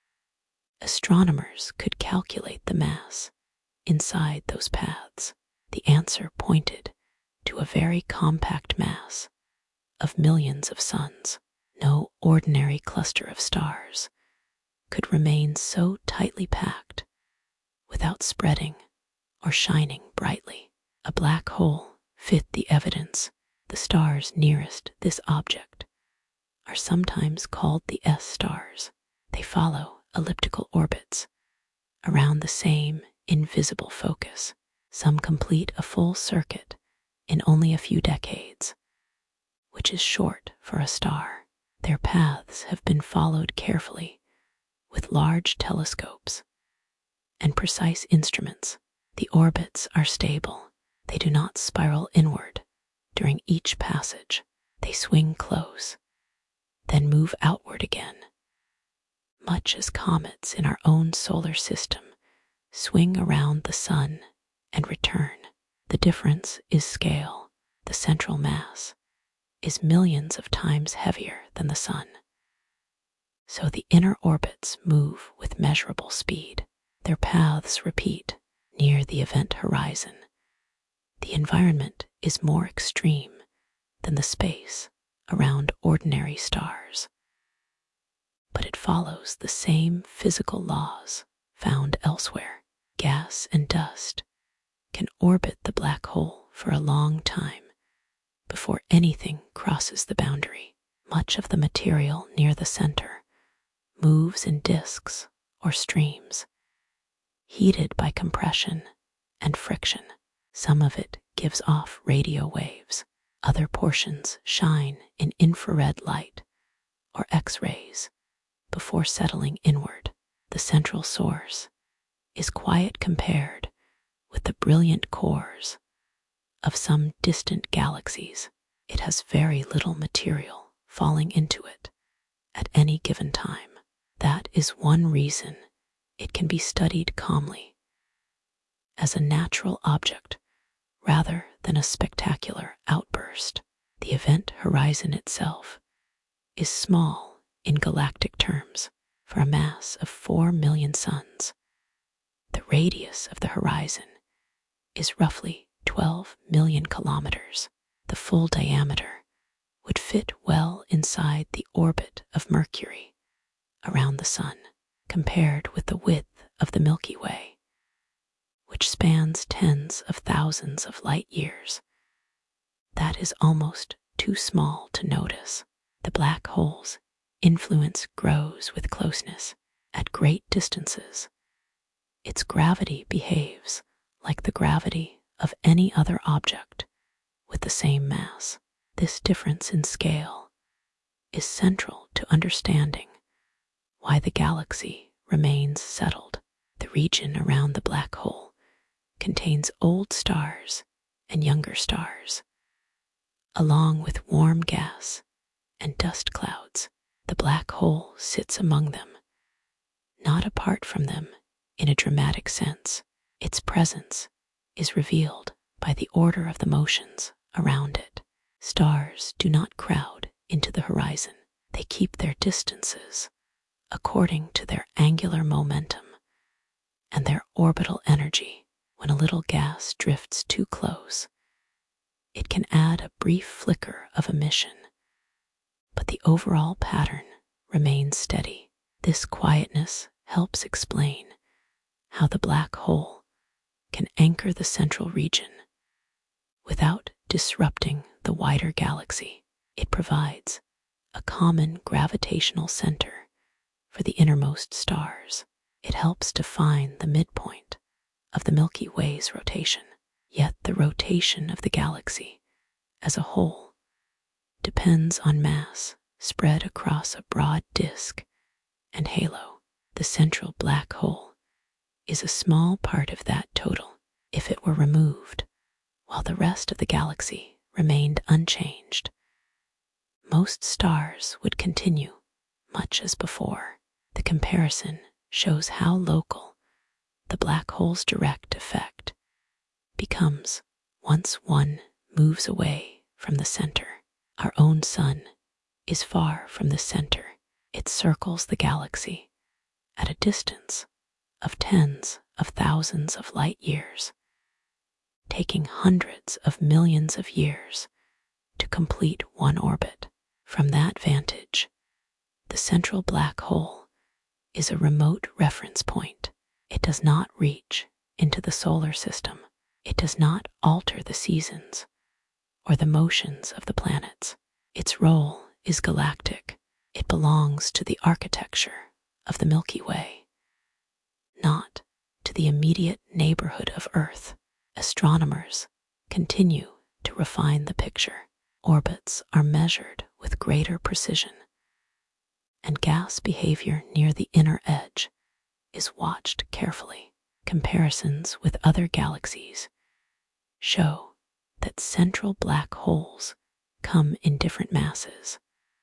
Astronomers could calculate the mass inside those paths. The answer pointed to a very compact mass of millions of suns. No ordinary cluster of stars could remain so tightly packed without spreading or shining brightly. A black hole fit the evidence. The stars nearest this object are sometimes called the S stars. They follow elliptical orbits around the same invisible focus. Some complete a full circuit in only a few decades, which is short for a star. Their paths have been followed carefully with large telescopes and precise instruments. The orbits are stable. They do not spiral inward during each passage. They swing close, then move outward again, much as comets in our own solar system swing around the Sun and return. The difference is scale. The central mass is millions of times heavier than the Sun, So the inner orbits move with measurable speed. Their paths repeat near the event horizon. The environment is more extreme than the space around ordinary stars, but it follows the same physical laws found elsewhere. Gas and dust can orbit the black hole for a long time before anything crosses the boundary. Much of the material near the center moves in disks or streams, heated by compression and friction. Some of it gives off radio waves. Other portions shine in infrared light or X-rays before settling inward. The central source is quiet compared with the brilliant cores of some distant galaxies. It has very little material falling into it at any given time. That is one reason it can be studied calmly, as a natural object rather than a spectacular outburst. The event horizon itself is small in galactic terms. For a mass of four million suns, the radius of the horizon is roughly twelve million kilometers. The full diameter would fit well inside the orbit of Mercury around the Sun, compared with the width of the Milky Way, which spans tens of thousands of light years. That is almost too small to notice. The black hole's influence grows with closeness at great distances. Its gravity behaves like the gravity of any other object with the same mass. This difference in scale is central to understanding why the galaxy remains settled. The region around the black hole contains old stars and younger stars, along with warm gas and dust clouds. The black hole sits among them, not apart from them in a dramatic sense. Its presence is revealed by the order of the motions around it. Stars do not crowd into the horizon. They keep their distances according to their angular momentum and their orbital energy. When a little gas drifts too close, it can add a brief flicker of emission, but the overall pattern remains steady. This quietness helps explain how the black hole can anchor the central region without disrupting the wider galaxy. It provides a common gravitational center for the innermost stars. It helps define the midpoint of the Milky Way's rotation. Yet the rotation of the galaxy as a whole depends on mass spread across a broad disk and halo. The central black hole is a small part of that total. If it were removed, while the rest of the galaxy remained unchanged, most stars would continue much as before. The comparison shows how local the black hole's direct effect becomes once one moves away from the center. Our own sun is far from the center. It circles the galaxy at a distance of tens of thousands of light years, taking hundreds of millions of years to complete one orbit. From that vantage, the central black hole is a remote reference point. It does not reach into the solar system. It does not alter the seasons or the motions of the planets. Its role is galactic. It belongs to the architecture of the Milky Way, not to the immediate neighborhood of Earth. Astronomers continue to refine the picture. Orbits are measured with greater precision, and gas behavior near the inner edge is watched carefully. Comparisons with other galaxies show that central black holes come in different masses,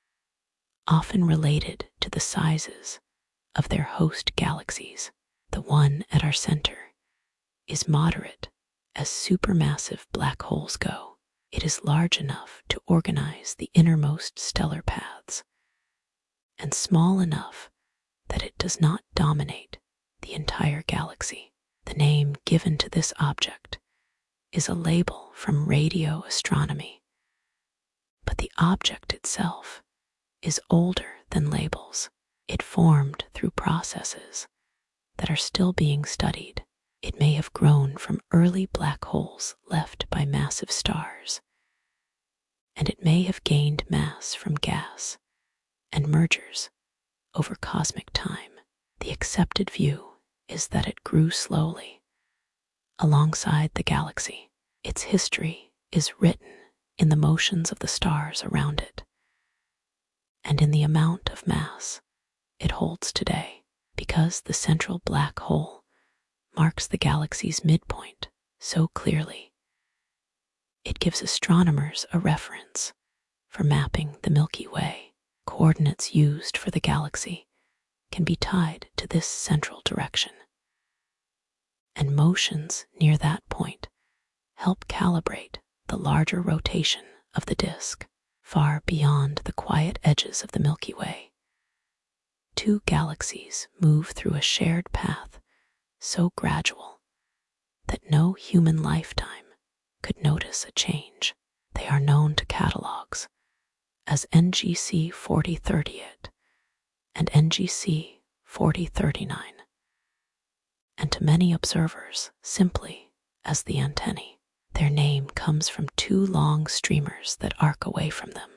often related to the sizes of their host galaxies. The one at our center is moderate as supermassive black holes go. It is large enough to organize the innermost stellar paths and small enough that it does not dominate the entire galaxy. The name given to this object is a label from radio astronomy, but the object itself is older than labels. It formed through processes that are still being studied. It may have grown from early black holes left by massive stars, and it may have gained mass from gas and mergers over cosmic time. The accepted view is that it grew slowly alongside the galaxy. Its history is written in the motions of the stars around it and in the amount of mass it holds today. Because the central black hole marks the galaxy's midpoint so clearly, it gives astronomers a reference for mapping the Milky Way. Coordinates used for the galaxy can be tied to this central direction, and motions near that point help calibrate the larger rotation of the disk far beyond the quiet edges of the Milky Way. Two galaxies move through a shared path so gradual that no human lifetime could notice a change. They are known to catalogs as N G C forty thirty-eight and N G C forty thirty-nine, and to many observers simply as the antennae. Their name comes from two long streamers that arc away from them,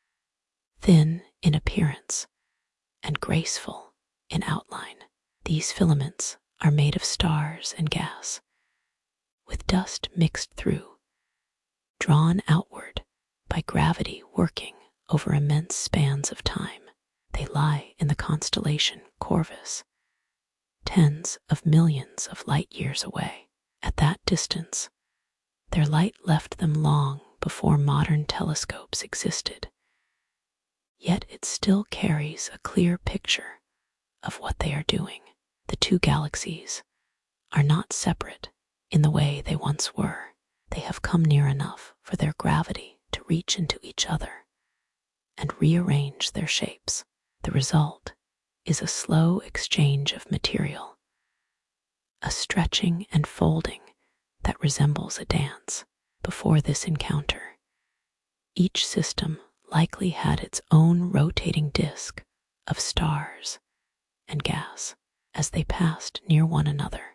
thin in appearance and graceful in outline. These filaments are made of stars and gas, with dust mixed through, drawn outward by gravity working over immense spans of time. They lie in the constellation Corvus, tens of millions of light years away. At that distance, their light left them long before modern telescopes existed. Yet it still carries a clear picture of what they are doing. The two galaxies are not separate in the way they once were. They have come near enough for their gravity to reach into each other and rearrange their shapes. The result is a slow exchange of material, a stretching and folding that resembles a dance. Before this encounter, each system likely had its own rotating disk of stars and gas. As they passed near one another,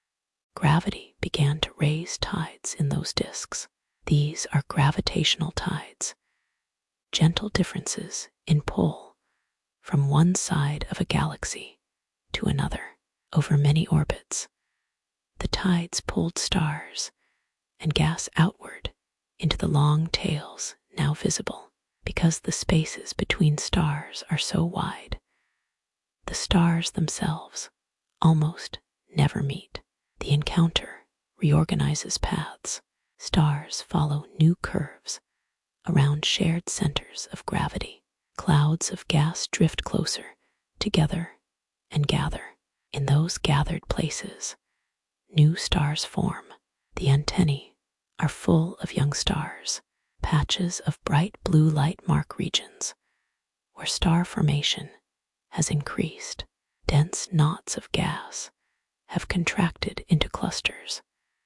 gravity began to raise tides in those disks. These are gravitational tides, gentle differences in pull from one side of a galaxy to another. Over many orbits, the tides pulled stars and gas outward into the long tails now visible. Because the spaces between stars are so wide, the stars themselves almost never meet. The encounter reorganizes paths. Stars follow new curves around shared centers of gravity. Clouds of gas drift closer together and gather. In those gathered places, new stars form. The antennae are full of young stars. Patches of bright blue light mark regions where star formation has increased. Dense knots of gas have contracted into clusters,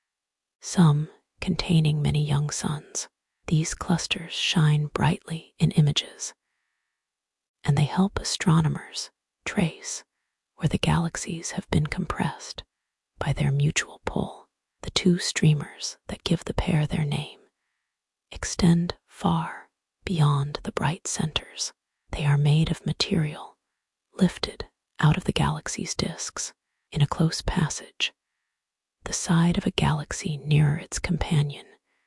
some containing many young suns. These clusters shine brightly in images, and they help astronomers trace where the galaxies have been compressed by their mutual pull. The two streamers that give the pair their name extend far beyond the bright centers. They are made of material lifted out of the galaxy's disks. In a close passage, the side of a galaxy nearer its companion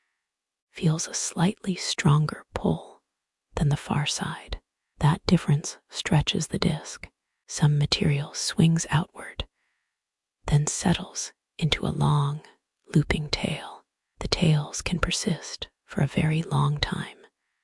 feels a slightly stronger pull than the far side. That difference stretches the disk. Some material swings outward, then settles into a long, looping tail. The tails can persist for a very long time,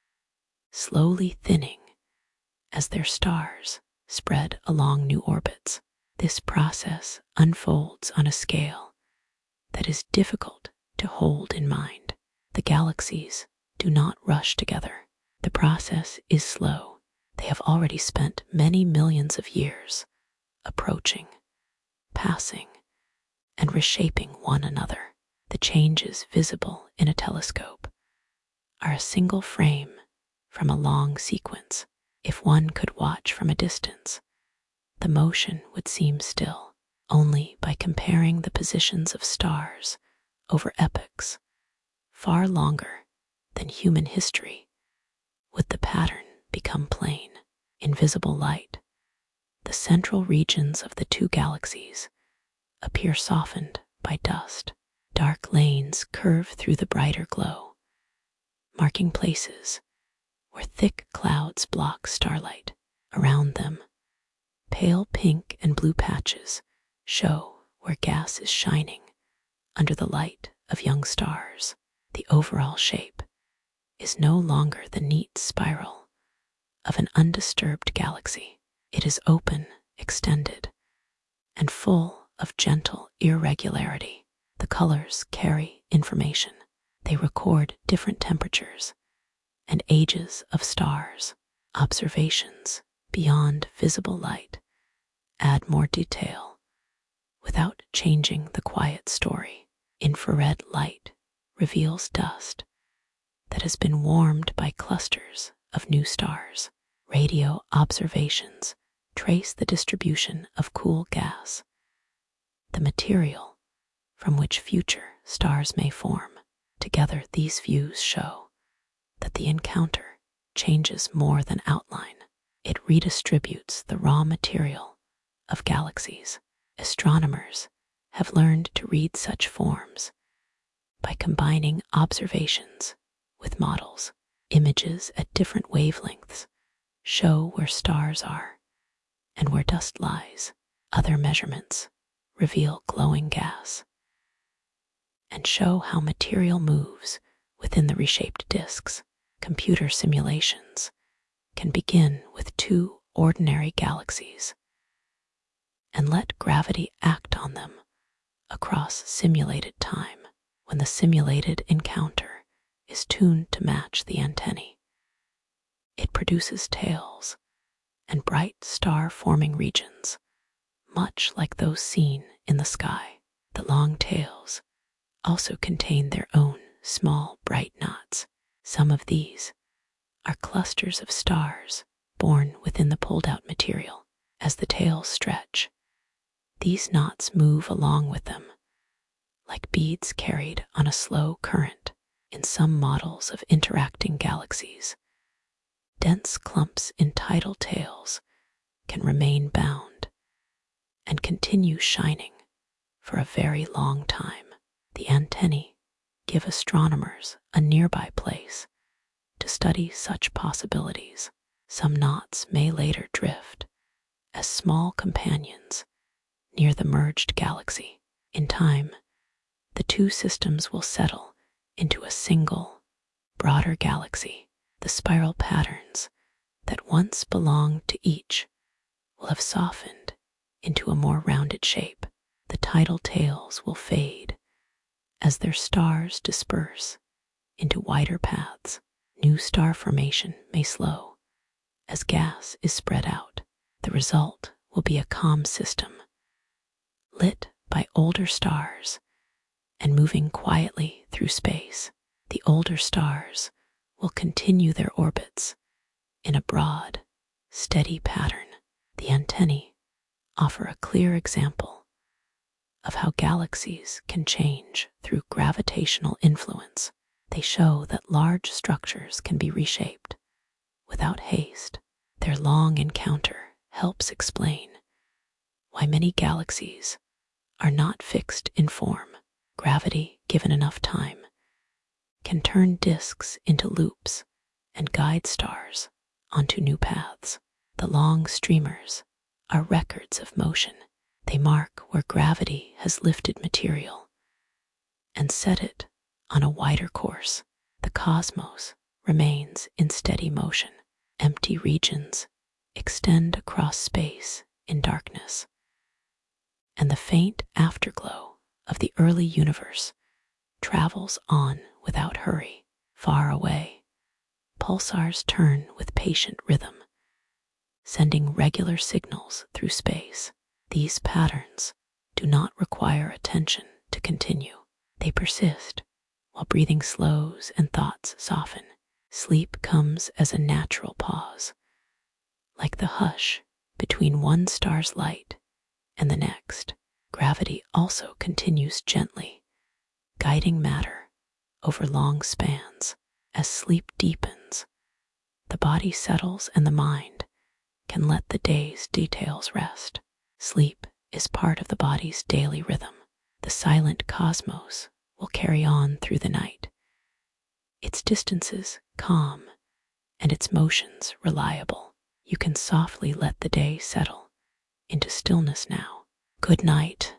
slowly thinning as their stars spread along new orbits. This process unfolds on a scale that is difficult to hold in mind. The galaxies do not rush together. The process is slow. They have already spent many millions of years approaching, passing, and reshaping one another. The changes visible in a telescope are a single frame from a long sequence. If one could watch from a distance, the motion would seem still. Only by comparing the positions of stars over epochs far longer than human history would the pattern become plain. In visible light, the central regions of the two galaxies appear softened by dust. Dark lanes curve through the brighter glow, marking places where thick clouds block starlight. Around them, pale pink and blue patches show where gas is shining under the light of young stars. The overall shape is no longer the neat spiral of an undisturbed galaxy. It is open, extended, and full of gentle irregularity. The colors carry information. They record different temperatures and ages of stars. Observations beyond visible light add more detail without changing the quiet story. Infrared light reveals dust that has been warmed by clusters of new stars. Radio observations trace the distribution of cool gas, the material from which future stars may form. Together, these views show that the encounter changes more than outline. It redistributes the raw material of galaxies. Astronomers have learned to read such forms by combining observations with models. Images at different wavelengths show where stars are and where dust lies. Other measurements reveal glowing gas and show how material moves within the reshaped disks. Computer simulations can begin with two ordinary galaxies and let gravity act on them across simulated time. When the simulated encounter is tuned to match the antennae, it produces tails and bright star-forming regions, much like those seen in the sky. The long tails also contain their own small, bright knots. Some of these are clusters of stars born within the pulled-out material. As the tails stretch, these knots move along with them, like beads carried on a slow current. In some models of interacting galaxies, dense clumps in tidal tails can remain bound and continue shining for a very long time. The antennae give astronomers a nearby place to study such possibilities. Some knots may later drift as small companions near the merged galaxy. In time, the two systems will settle into a single, broader galaxy. The spiral patterns that once belonged to each will have softened into a more rounded shape. The tidal tails will fade as their stars disperse into wider paths. New star formation may slow as gas is spread out. The result will be a calm system, lit by older stars and moving quietly through space. The older stars will continue their orbits in a broad, steady pattern. The antennae offer a clear example of how galaxies can change through gravitational influence. They show that large structures can be reshaped without haste. Their long encounter helps explain why many galaxies are not fixed in form. Gravity, given enough time, can turn disks into loops and guide stars onto new paths. The long streamers are records of motion. They mark where gravity has lifted material and set it on a wider course. The cosmos remains in steady motion. Empty regions extend across space in darkness, and the faint afterglow of the early universe travels on without hurry. Far away, pulsars turn with patient rhythm sending regular signals through space. These patterns do not require attention to continue. They persist while breathing slows and thoughts soften. Sleep comes as a natural pause, like the hush between one star's light and the next. Gravity also continues gently, guiding matter over long spans. As sleep deepens, the body settles and the mind can let the day's details rest. Sleep is part of the body's daily rhythm. The silent cosmos will carry on through the night, its distances calm and its motions reliable. You can softly let the day settle into stillness now. Good night,